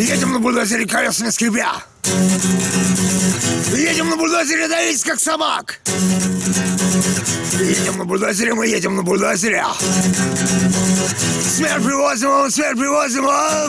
Едем на бульдозере колесами скребя. Едем на бульдозере давить как собак. Едем на бульдозере, мы едем на бульдозере. Смерть привозим вам, смерть привозим вам.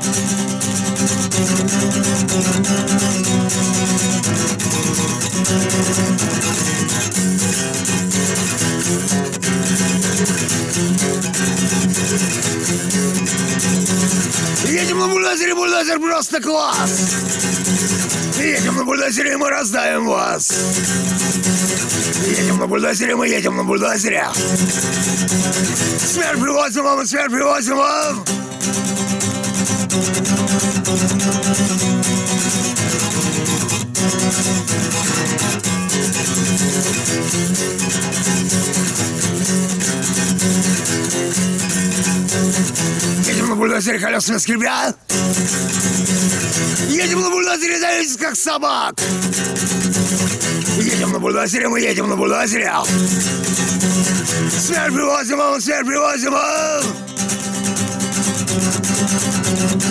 Едем на бульдозере, бульдозер просто класс. Едем на бульдозере, мы раздавим вас. Едем на бульдозере, мы едем на бульдозере. Смерть привозим вам, смерть привозим вам. Едем на бульдозере колесами скребя. Едем на бульдозере давить как собак. Едем на бульдозере, мы едем на бульдозере. Смерть привозим вам, смерть привозим вам.